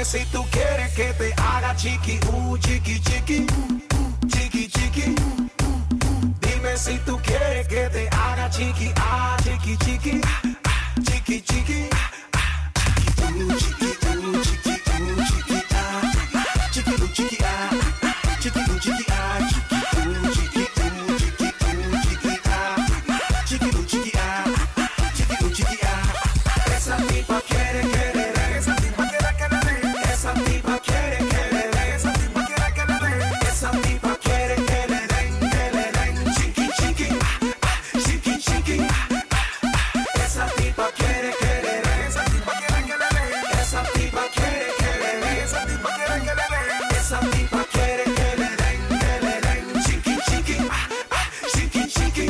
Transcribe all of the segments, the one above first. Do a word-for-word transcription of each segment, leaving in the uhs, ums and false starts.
si tú quieres que te haga chiqui, uh, chiqui, chiqui, chiqui, chiqui. Dime si tú quieres que te haga chiqui, ah, chiqui, chiqui, chiqui, chiqui, uh, chiqui, uh, chiqui, uh, chiqui, ah, chiqui, uh, chiqui, ah, chiqui, uh, chiqui, ah, chiqui, uh, chiqui, uh, chiqui, uh, chiqui, ah, chiqui, uh, chiqui, ah, chiqui, uh, chiqui, ah. Esa tipa quiere que le den, esa tipa quiere que le den, esa tipa quiere que le den, esa tipa quiere que le den, esa tipa quiere que le den, que le den, chiqui, chiqui, chiqui, chiqui. Esa tipa quiere que le den, esa tipa quiere que le den, esa tipa quiere que le den, esa tipa quiere que le den, esa tipa quiere que le den, que le den, chiqui, chiqui, chiqui, chiqui.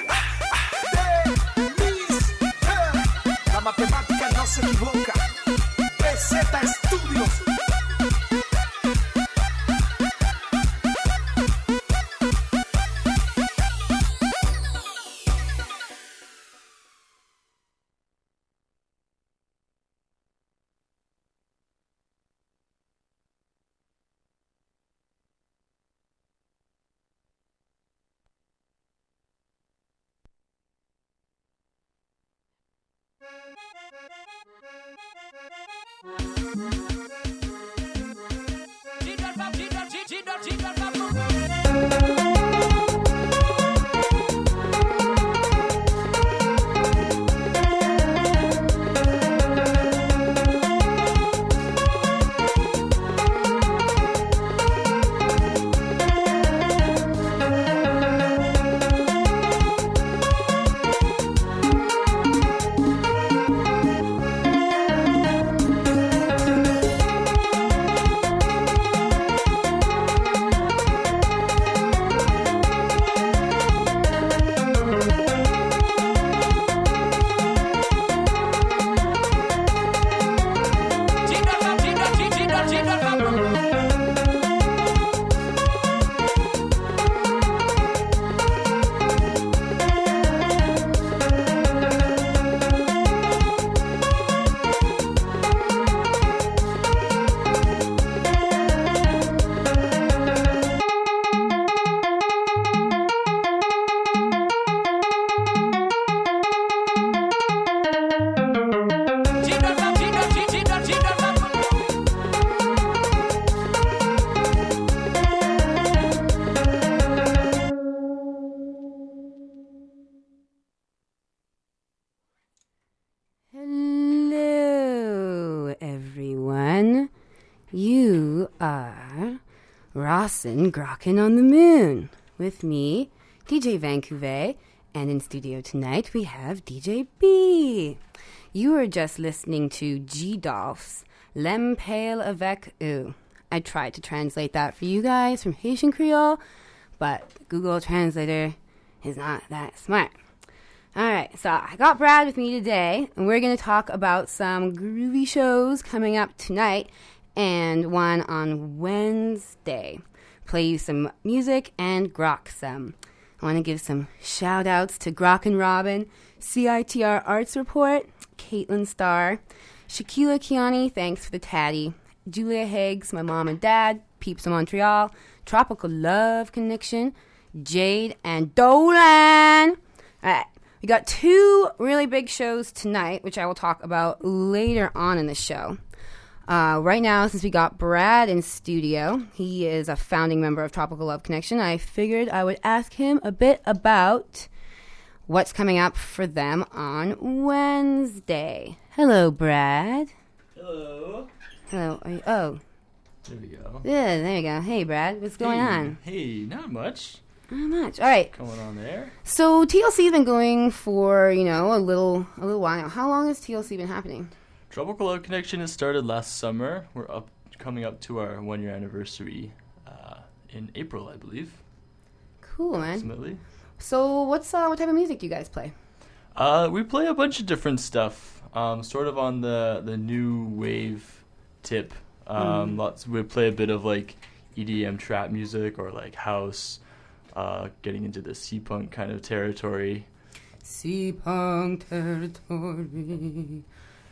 La matemática no se equivoca. P Z Studios. Hello, everyone. You are Rawson Grockin' on the Moon with me, D J Vancouver, and in studio tonight we have D J B. You are just listening to G-Dolph's Lem Pale Avec Eux. I tried to translate that for you guys from Haitian Creole, but Google Translator is not that smart. All right, so I got Brad with me today, and we're going to talk about some groovy shows coming up tonight and one on Wednesday. Play you some music and grok some. I want to give some shout-outs to Grok and Robin, C I T R Arts Report, Caitlin Starr, Shaquila Kiani, thanks for the tatty, Julia Higgs, my mom and dad, Peeps of Montreal, Tropical Love Connection, Jade, and Dolan. All right. We got two really big shows tonight, which I will talk about later on in the show. Uh, right now, since we got Brad in studio, he is a founding member of Tropical Love Connection, I figured I would ask him a bit about what's coming up for them on Wednesday. Hello, Brad. Hello. Hello. Are you, oh. There we go. Yeah, there you go. Hey, Brad. What's going hey, on? Hey, not much. Not much. All right. Going on there. So T L C's been going for, you know, a little a little while now. How long has T L C been happening? Tropical Love Connection has started last summer. We're up coming up to our one year anniversary uh, in April, I believe. Cool, man. Approximately. So what's uh, what type of music do you guys play? Uh, we play a bunch of different stuff. Um, sort of on the the new wave tip. Um, mm. Lots. We play a bit of like E D M trap music or like house. Uh, getting into the C-punk kind of territory. C-punk territory.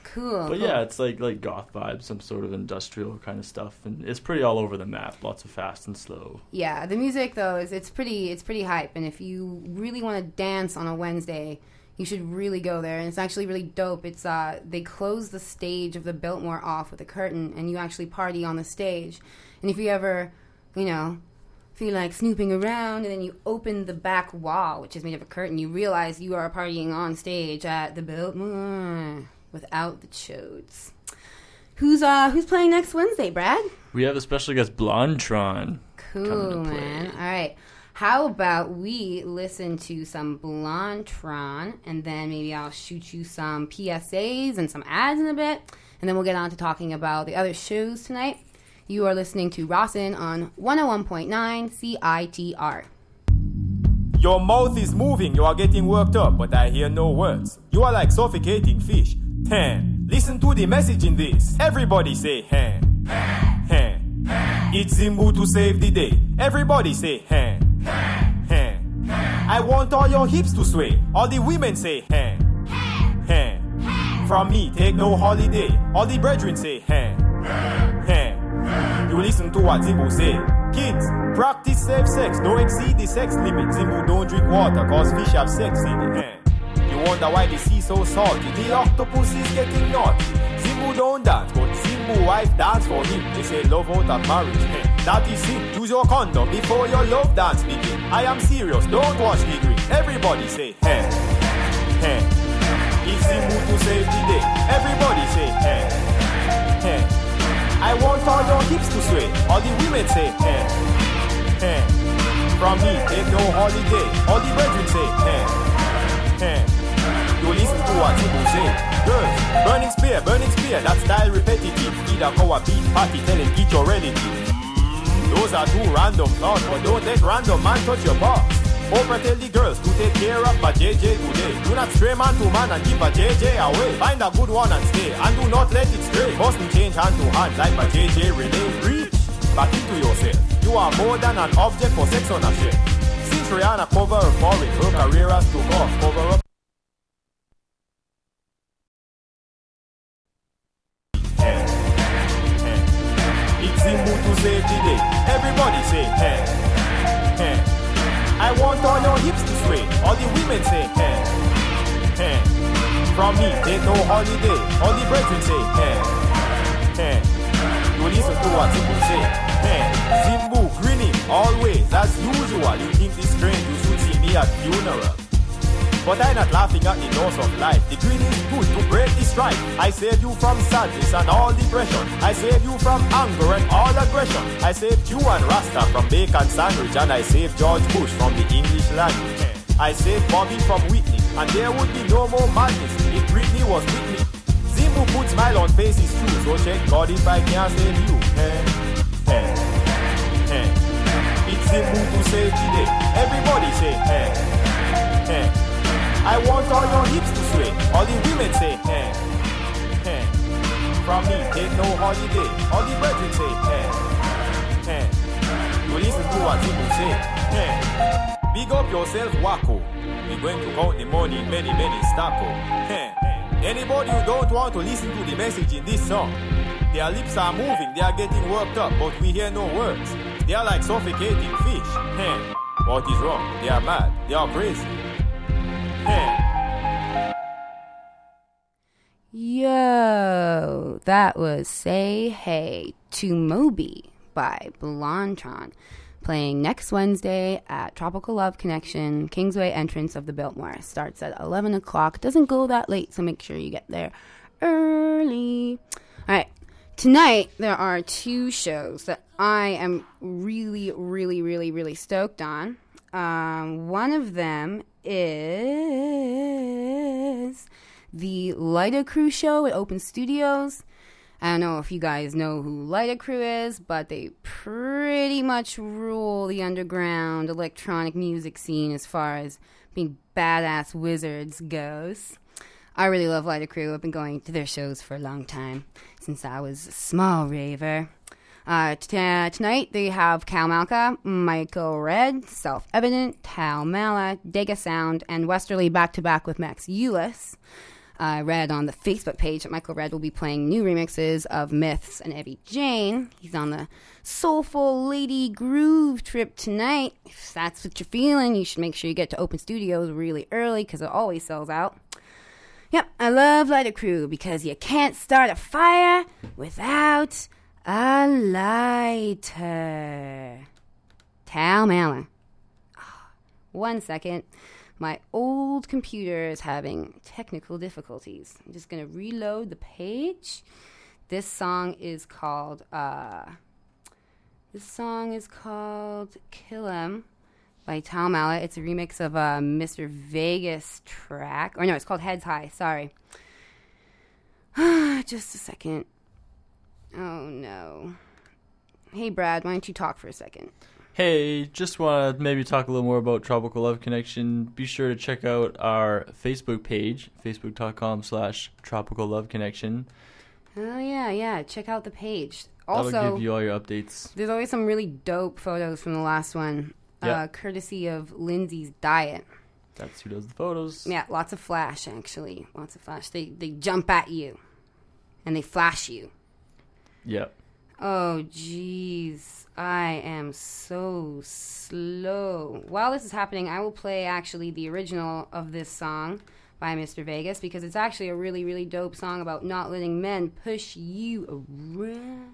Cool. But cool. yeah, it's like like goth vibes, some sort of industrial kind of stuff, and it's pretty all over the map. Lots of fast and slow. Yeah, the music though is it's pretty it's pretty hype, and if you really want to dance on a Wednesday, you should really go there. And it's actually really dope. It's uh they close the stage of the Biltmore off with a curtain, and you actually party on the stage. And if you ever, you know, feel like snooping around, and then you open the back wall, which is made of a curtain, you realize you are partying on stage at the Biltmore without the chodes. Who's uh who's playing next Wednesday, Brad? We have a special guest, Blondtron. Cool, man. All right. How about we listen to some Blondtron, and then maybe I'll shoot you some P S As and some ads in a bit, and then we'll get on to talking about the other shows tonight. You are listening to Rossin on one oh one point nine C I T R. Your mouth is moving, you are getting worked up, but I hear no words. You are like suffocating fish. Hen. Listen to the message in this. Everybody say hen. Hen. It's Zimbu to save the day. Everybody say hen. Hen. I want all your hips to sway. All the women say hen. Hen. From me, take no holiday. All the brethren say hen. Hen. You listen to what Zimbu say. Kids, practice safe sex. Don't exceed the sex limit. Zimbu don't drink water cause fish have sex in the hand. You wonder why the sea so salty. The octopus is getting naughty. Zimbu don't dance, but Zimbu wife dance for him. They say love out of marriage. Hey, that is sin. Use your condom before your love dance begin. I am serious, don't watch the green. Everybody say hey, hey. It's Zimbu to save the day. Everybody say hey, hey. I want all your hips to sway. All the women say hey, hey. From me, take no holiday. All the brethren say hey, hey. You listen to what people say. Girls, burning spear, burning spear. That style repetitive. Feed a cow a beat party, tell him eat your relative. Those are two random thoughts, but don't let random man touch your parts. Oprah tell the girls to take care of a J J today. Do not stray man to man and give a J J away. Find a good one and stay, and do not let it stray. Mustn't change hand to hand like a J J relay. Reach back into yourself. You are more than an object for sex on a shelf. Since Rihanna cover her forehead, her career has to go cover up. It's Zimbu to save the day. Everybody say hey, hey. I want all your hips to sway. All the women say hey, hey. From me, take no holiday. All the brethren say hey, hey. You listen to what Zimbu say. Hey, Zimbu grinning always as usual. You think this strange? You should see me at funeral. But I'm not laughing at the nose of life. The green is good to break the strife. I save you from sadness and all depression. I save you from anger and all aggression. I saved you and Rasta from bacon sandwich. And I saved George Bush from the English language. I saved Bobby from Whitney. And there would be no more madness if Britney was with me. Zimbu put smile on faces too. So check God if I can't save you. Hey, hey, hey. It's Zimbu to save the day. Everybody say hey, hey. I want all your hips to sway. All the women say hey, hey. From me, take no holiday. All the brethren say hey, hey. You listen to what people say. Hey. Big up yourself, Wacko. We're going to count the money in many, many stacko. Hey. Anybody who don't want to listen to the message in this song, their lips are moving, they are getting worked up, but we hear no words. They are like suffocating fish. Hey. What is wrong? They are mad. They are crazy. Yo, that was Say Hey to Moby by Blondtron, playing next Wednesday at Tropical Love Connection, Kingsway entrance of the Biltmore. Starts at eleven o'clock. Doesn't go that late, so make sure you get there early. All right, tonight there are two shows that I am really, really, really, really stoked on. Um, one of them is the Lyta Crew show at Open Studios. I don't know if you guys know who Lyta Crew is, but they pretty much rule the underground electronic music scene as far as being badass wizards goes. I really love Lyta Crew. I've been going to their shows for a long time, since I was a small raver. Uh, t- tonight they have Cal Malka, Michael Red, Self-Evident, Tal Mala, Dega Sound, and Westerly back-to-back with Max Eulis. I read on the Facebook page that Michael Red will be playing new remixes of Myths and Evie Jane. He's on the Soulful Lady Groove trip tonight. If that's what you're feeling, you should make sure you get to Open Studios really early because it always sells out. Yep, I love Lighter Crew because you can't start a fire without a lighter. Tal Maller. Oh, one second. My old computer is having technical difficulties. I'm just going to reload the page. This song is called, uh, this song is called Kill 'Em by Tal Maller. It's a remix of a Mister Vegas track. Or no, it's called Heads High. Sorry. Just a second. Oh, no. Hey, Brad, why don't you talk for a second? Hey, just want to maybe talk a little more about Tropical Love Connection. Be sure to check out our Facebook page, facebook.com slash Tropical Love Connection. Oh, yeah, yeah. Check out the page. Also, that'll give you all your updates. There's always some really dope photos from the last one, yeah. uh, courtesy of Lindsay's Diet. That's who does the photos. Yeah, lots of flash, actually. Lots of flash. They, they jump at you, and they flash you. Yep. Oh, jeez. I am so slow. While this is happening, I will play actually the original of this song by Mister Vegas because it's actually a really, really dope song about not letting men push you around.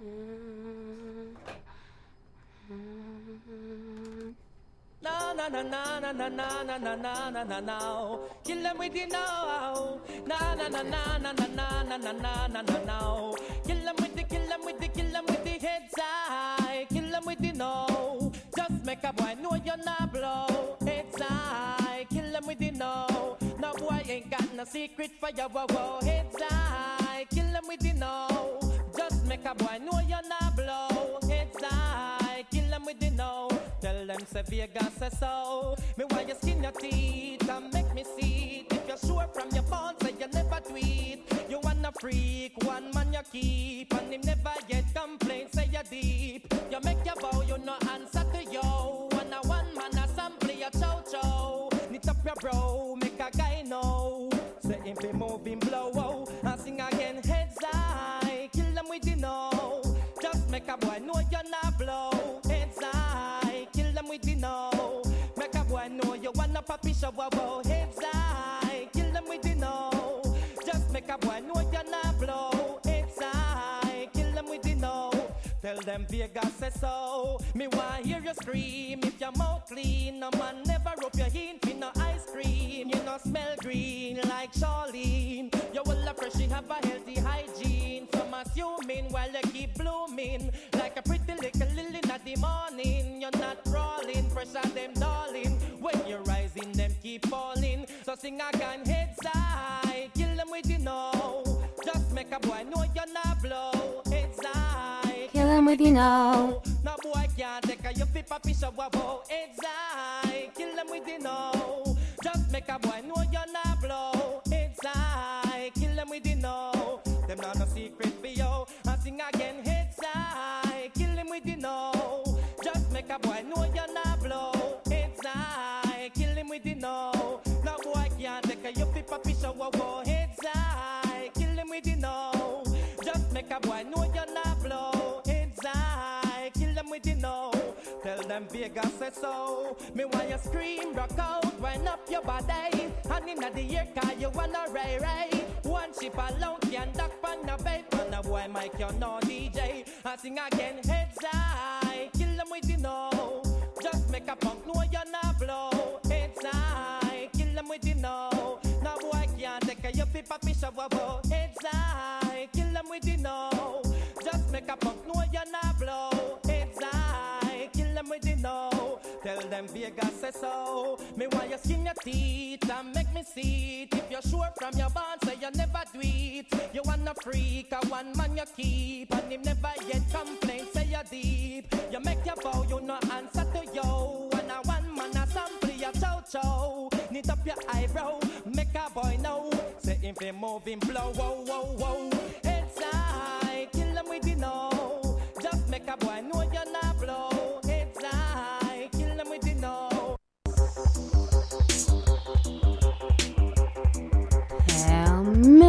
No, no, no, no, no, no, no, no, no, no, no, no, no. Kill them with the no. No, no, no, no, no, no, no, no, no, no, no, no, no. Kill them with the, kill them with the, kill them with the heads high. Kill them with the no. Just make a boy know you're not blow. Heads high. Kill them with the no. No boy ain't got no secret for your whoa, whoa. Heads high. Kill them with the no. Just make a boy know you're not blow. Heads high. Kill them with the no. Tell them say Vegas say so. Me why you skin your teeth and make me see it. If you're sure from your phone say you never tweet. You wanna freak, one man you keep. And him never yet complain, say you deep. You make your bow, you no answer to yo. One a one man a sample your chow chow. Knit up your bro, make a guy know. Say him be moving blow, oh. And sing again heads high. Kill them with the no. Just make a boy know you're not blow. Heads high. Kill them with the no. Make a boy know you wanna papi show wow. Heads high. Kill them with the no. Just make a boy know you're not blow. Heads high. Kill them with the no. Tell them Vegas say so. Me want hear you scream. If your mouth clean, no man never rub your hint. Me no ice cream. You no smell green like Charlene. You will appreciate have a healthy hygiene. Some assuming while you keep blooming like a pretty little lily in the morning. You're not crawling, pressure them darling. When you're rising, them keep falling. So sing again, heads high. Kill them with the no. Just make a boy know you're not blow. Heads high. Kill him with you know. No boy can't take a you flip a piece of wabo. Heads high. Kill them with the no. Just make a boy know you're not blow. Heads high. Kill them with the no. Them not no secret for you. And sing again, heads high. Kill them with the no. Just make a boy know you're not blow. Heads high. Kill him with the no. No boy can't take a you flip a piece of wabo. Heads high. Kill him with the no. Just make a boy know you're not blow. Heads high. Kill them with the no. Tell them Vegas say so. Me want you scream, rock out, wind up your body. And in the air car you wanna ray ray. One ship alone can duck on the bed. And a boy Mike you no D J. And sing again, heads high. Kill them with the no. Just make a punk know you're not blow. Heads high. Kill them with the no. No boy can't take a you flip a fish of wabo. Heads high. Kill them with the no. Just make a punk know you're not blow. Heads high. Kill them with the no. Tell them Vegas say so. Me want you skin your teeth and make me see it. If you're sure from your bond, say you never do it. You wanna freak, a one man you keep. And him never yet complain, say you deep. You make your bow, you no answer to yo. And a one man a sample your chow chow. Knit up your eyebrow, make a boy know. Say if he moving blow, whoa, whoa, whoa. Heads high, kill them with the no. Just make a boy know you're not blow. Heads high, kill them with the no. Tal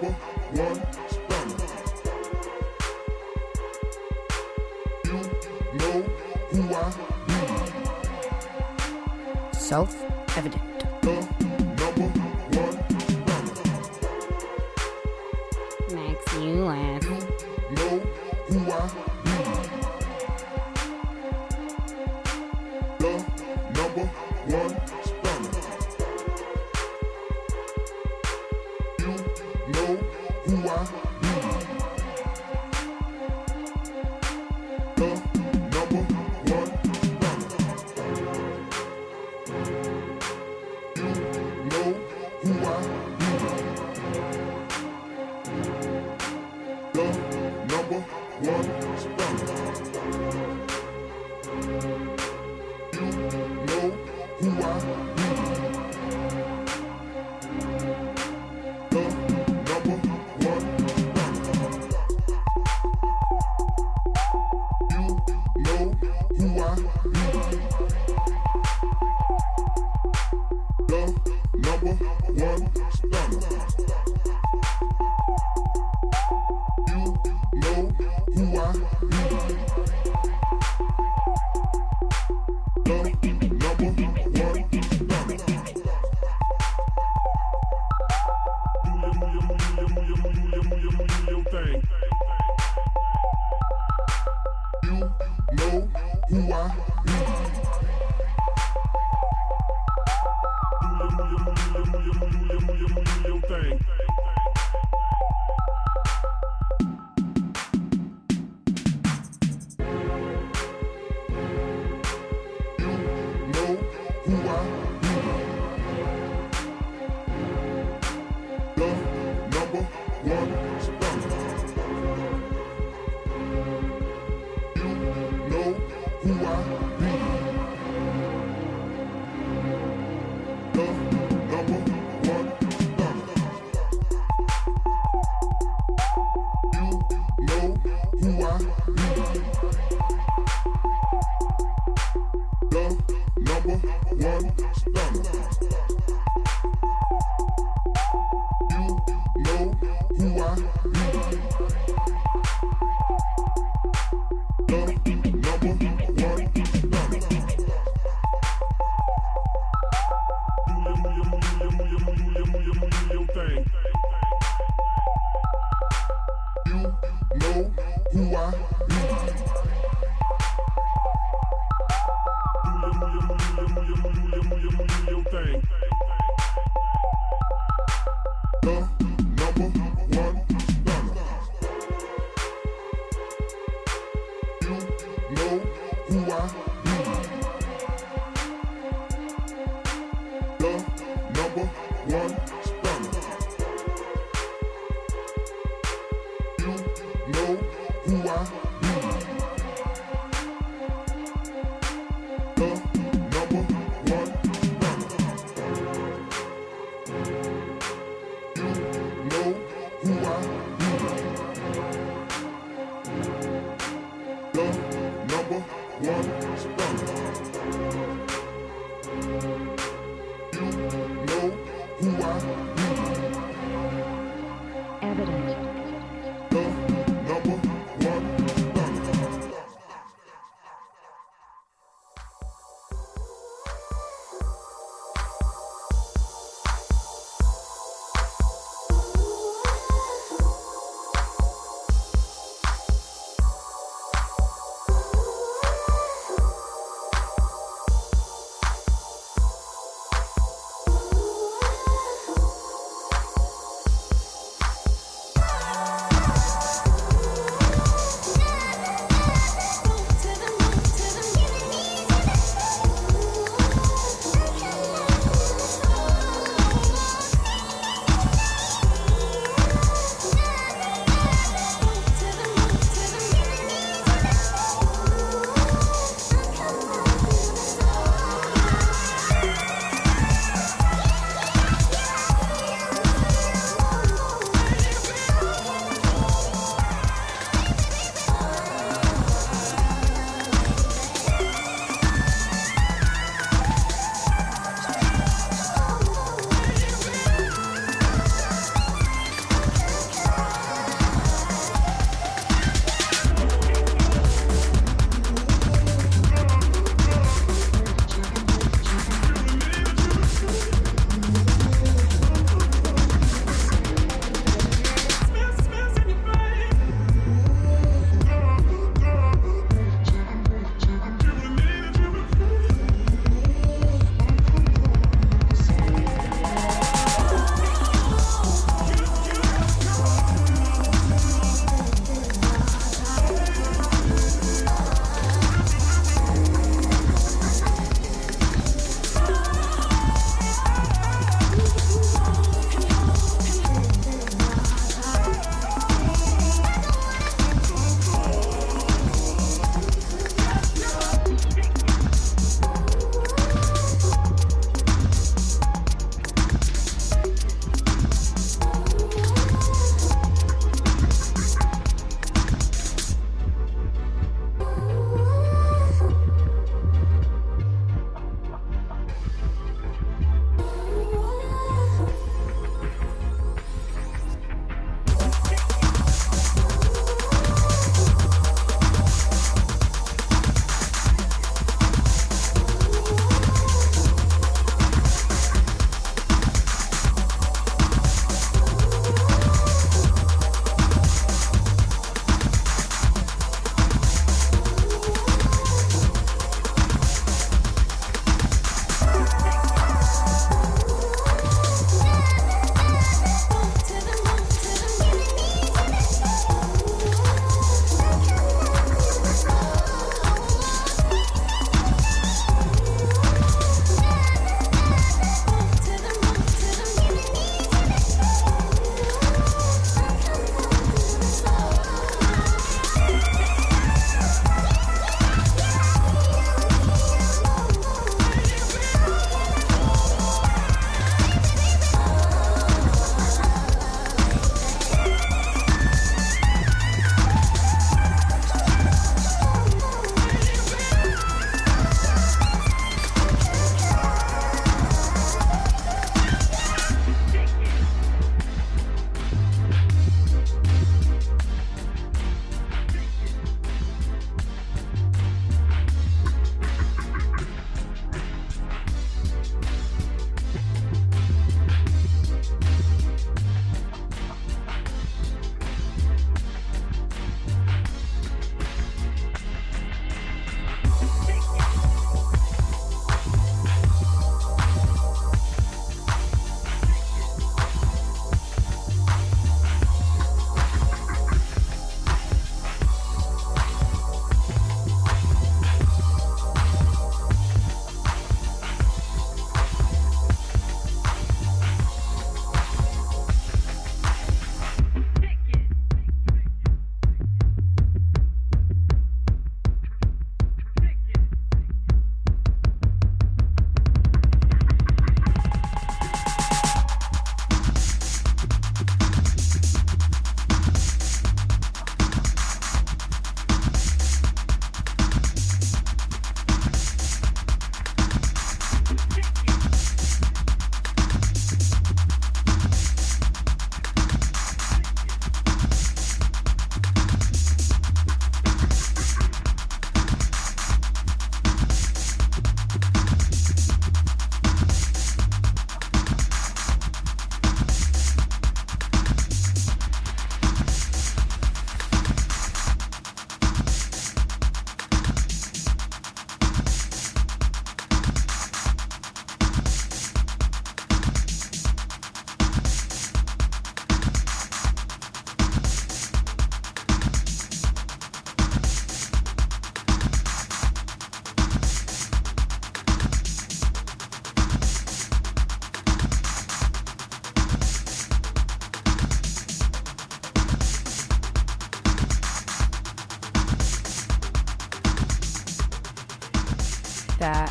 number one stunner. You know who I be. Self-evident. The number one stunner. Makes you laugh. Know who I be. The number one stunner. You know who I be. The number one stunner. You know who I be. The number one stunner. You know who I be. The number one stunner. You know who I be. The number one stunner. You know who I be. The number one stunner. You know who I be. Who I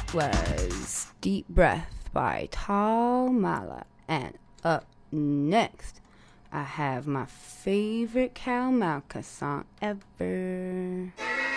was Deep Breath by Tal Mala. And up next, I have my favorite Cal Malka song ever.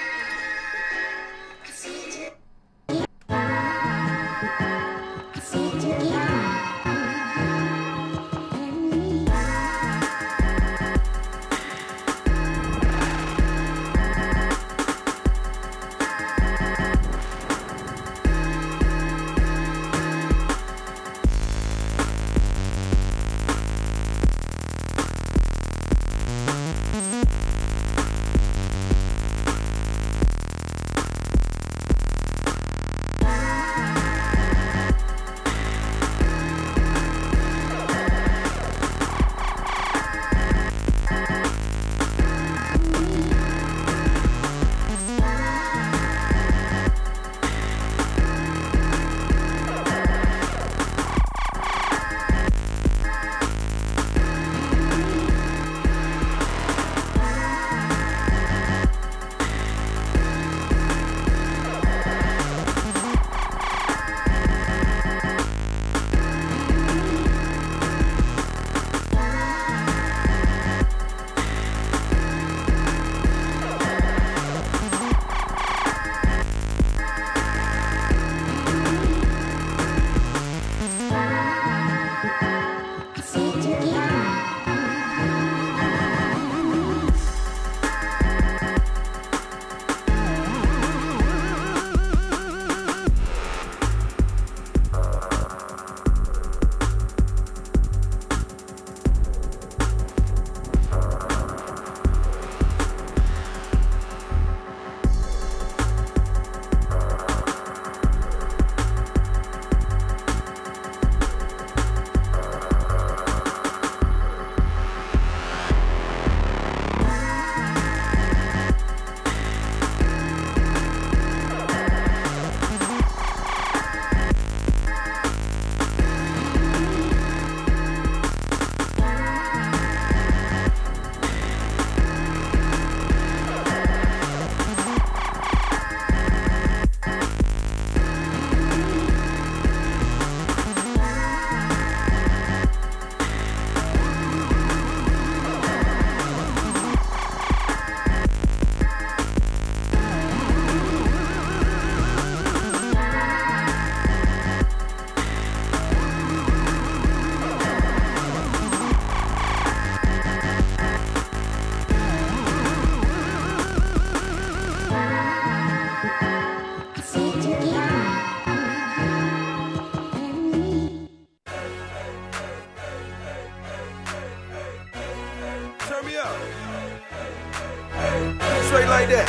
Straight like that.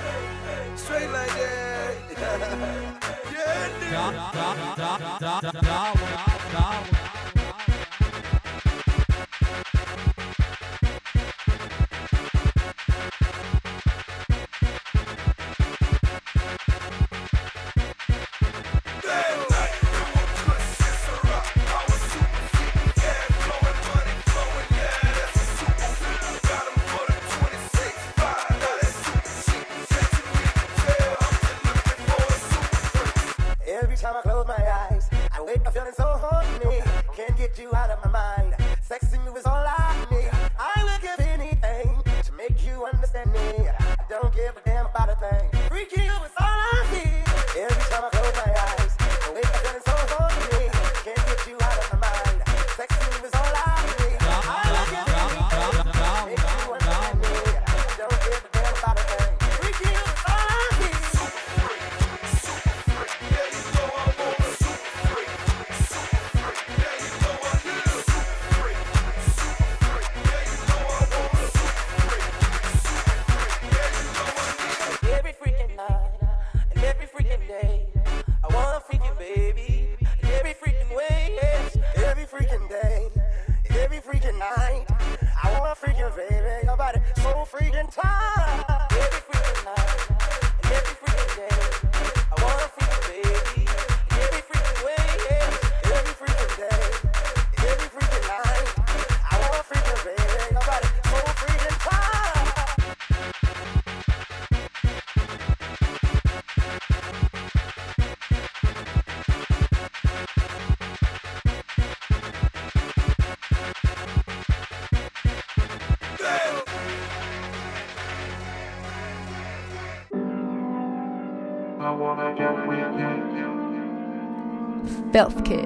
Straight like that. Yeah, nigga. Every time I close my eyes, I wake up feeling so horny. Can't get you out of my mind. Sexing you is all I need. I will give anything to make you understand me. I don't give a damn about a thing. Freaking you is all I need. Every time I close my eyes, I wake up feeling so horny. Can't get you out of my mind. Sexing you is all I need. I will give anything to make you understand me. I don't give a damn about a thing. Freaking you is all I need. Every freaking night, and every freaking day, I want a freaking baby, and every freaking way, yes. Every freaking day, every freaking night, I want a freaking baby, your body so freaking tight. Every freaking night, and every freaking day, I want a freaking baby, and every freaking way, yes. Every freaking day, every freaking night, I want a freaking baby, your body so freaking tight. Filth Kids.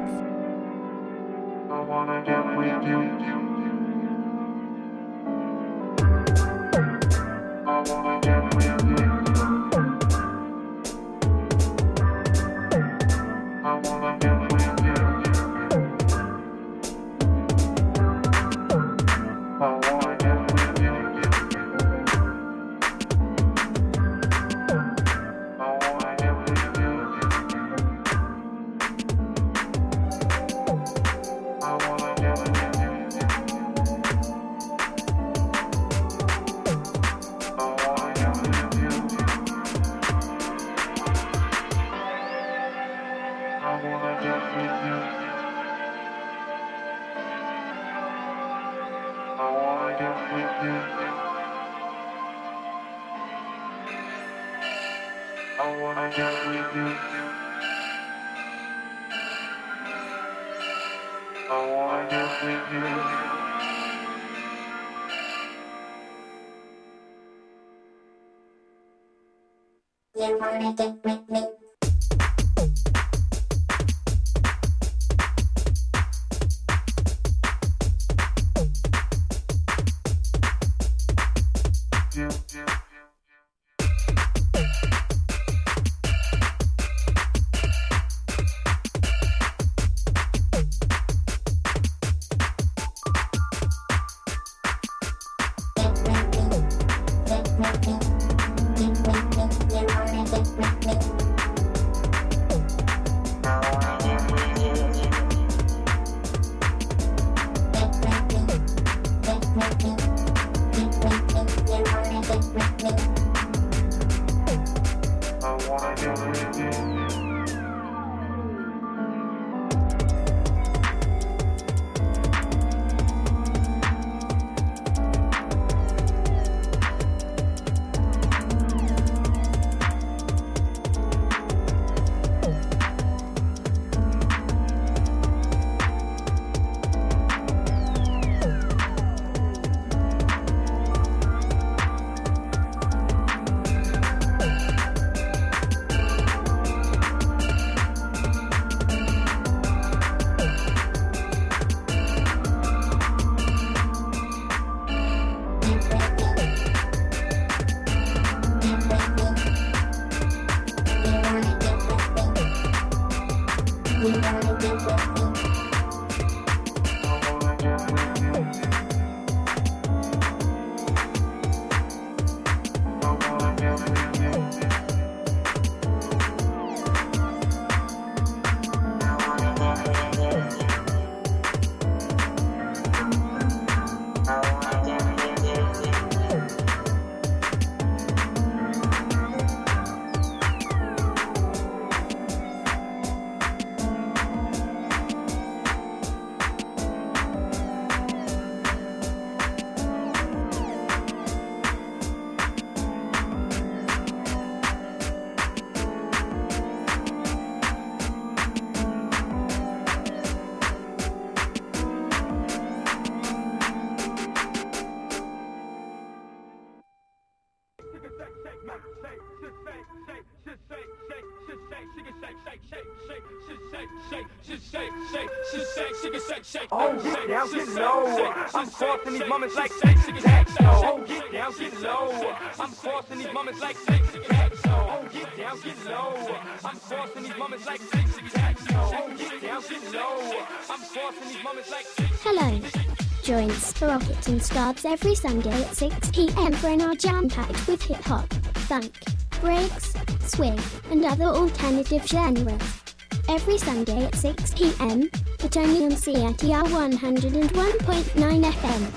Oh, get down, get low. I'm crossing these moments like tic-tac-toe. Oh, get down, get low. I'm crossing these moments like tic-tac-toe. Oh, get down, get low. I'm crossing these moments like tic-tac-toe. Oh, get down, get low. I'm crossing these moments like tic-tac-toe. Hello. Join Sprocket and Scarbs every Sunday at six p.m. for an hour jam-packed with hip-hop, funk, breaks, swing, and other alternative genres. Every Sunday at six p.m, but only on C I T R one oh one point nine F M.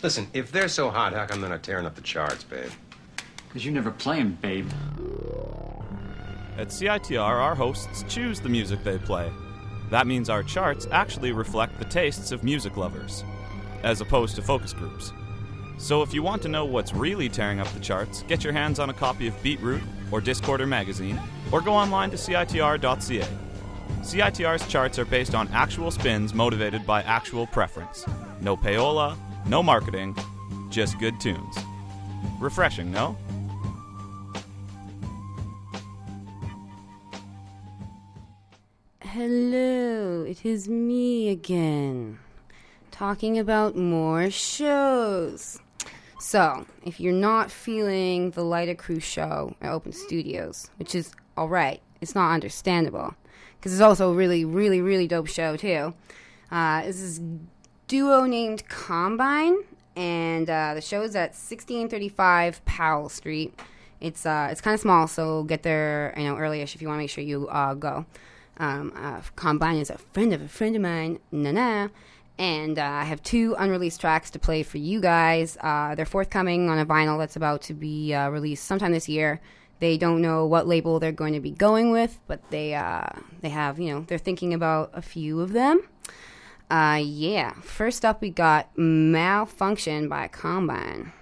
Listen, if they're so hot, how come they're not tearing up the charts, babe? Because you never play 'em, babe. At C I T R, our hosts choose the music they play. That means our charts actually reflect the tastes of music lovers, as opposed to focus groups. So if you want to know what's really tearing up the charts, get your hands on a copy of Beatroot or Discorder magazine, or go online to C I T R dot C A. C I T R's charts are based on actual spins motivated by actual preference. No payola, no marketing, just good tunes. Refreshing, no? Hello, it is me again, talking about more shows. So, if you're not feeling the Lighter Crew show at Open Studios, which is alright, it's not understandable, because it's also a really, really, really dope show, too. Uh, this is duo named Combine, and uh, the show is at sixteen thirty-five Powell Street. It's uh, it's kind of small, so get there, you know, early-ish if you want to make sure you uh, go. Um, uh, Combine is a friend of a friend of mine, na-na, and uh, I have two unreleased tracks to play for you guys. Uh, they're forthcoming on a vinyl that's about to be uh, released sometime this year. They don't know what label they're going to be going with, but they uh, they have, you know, they're thinking about a few of them. Uh, yeah, first up we got Malfunction by Combine.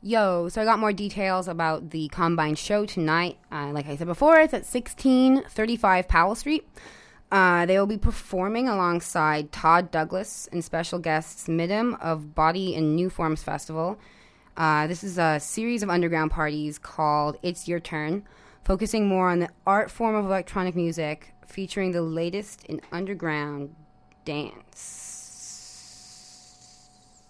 Yo, so I got more details about the Combine show tonight. Uh, like I said before, it's at sixteen thirty-five Powell Street. Uh, they will be performing alongside Todd Douglas and special guests Midam of Body and New Forms Festival. Uh, this is a series of underground parties called It's Your Turn, focusing more on the art form of electronic music, featuring the latest in underground dance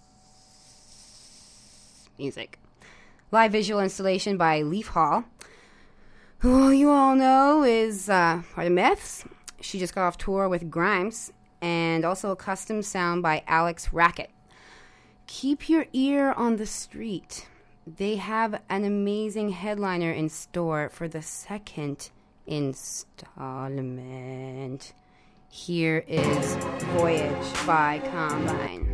music. Live visual installation by Leaf Hall, who you all know is uh, are the Myths. She just got off tour with Grimes, and also a custom sound by Alex Rackett. Keep your ear on the street. They have an amazing headliner in store for the second installment. Here is Voyage by Combine.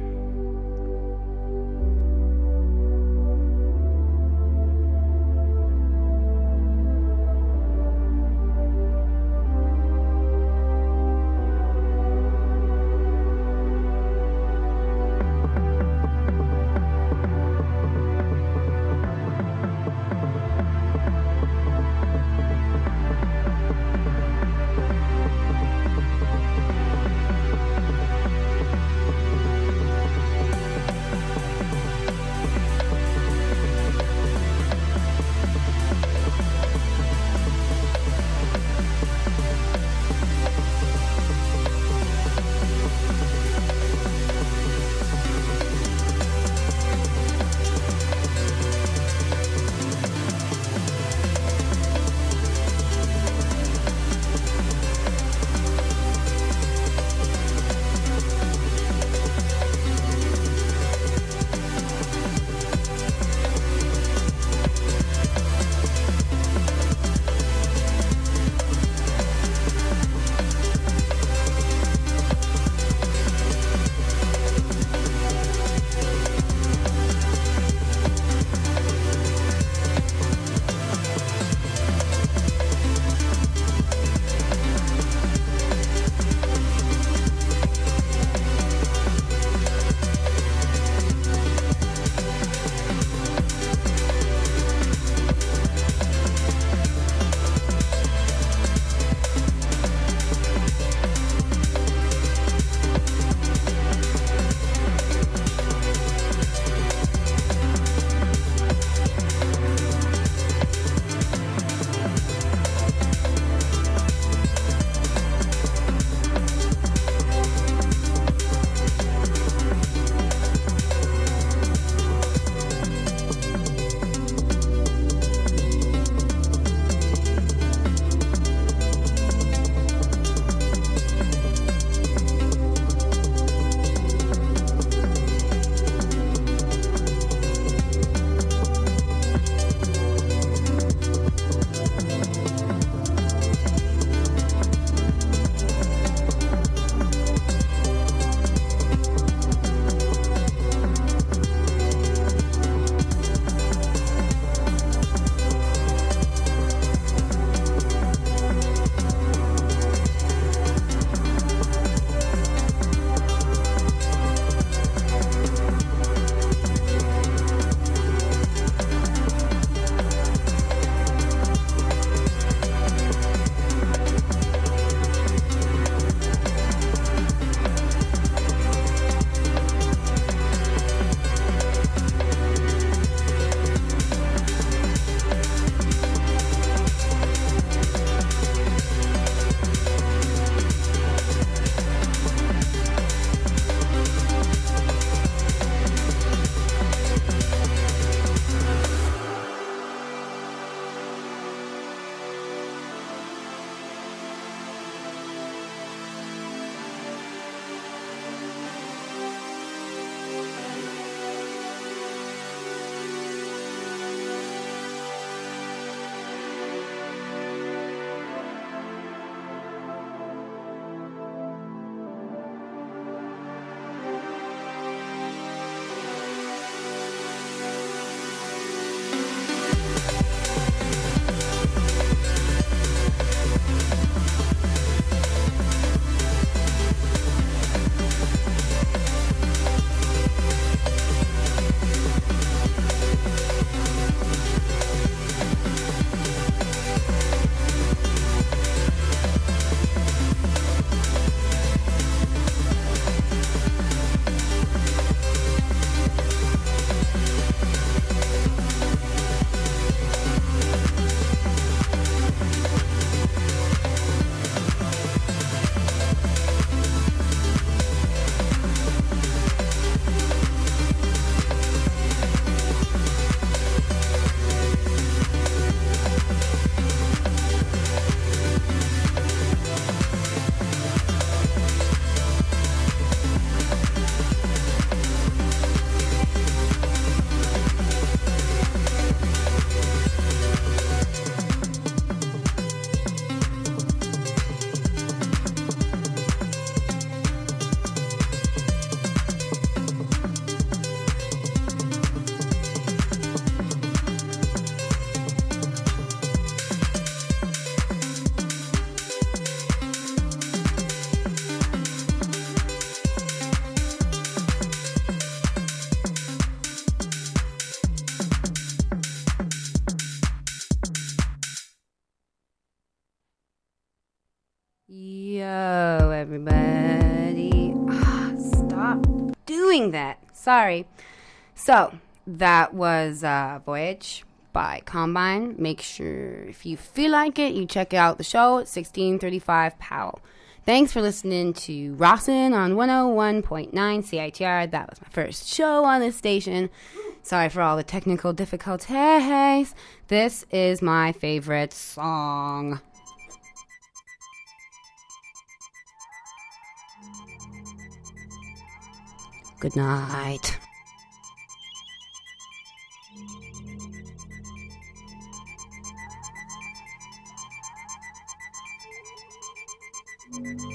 saying that. Sorry. So, that was uh, Voyage by Combine. Make sure, if you feel like it, you check out the show at sixteen thirty-five Powell. Thanks for listening to Rossin on one oh one point nine C I T R. That was my first show on this station. Sorry for all the technical difficulties. This is my favorite song. Good night. Thank you.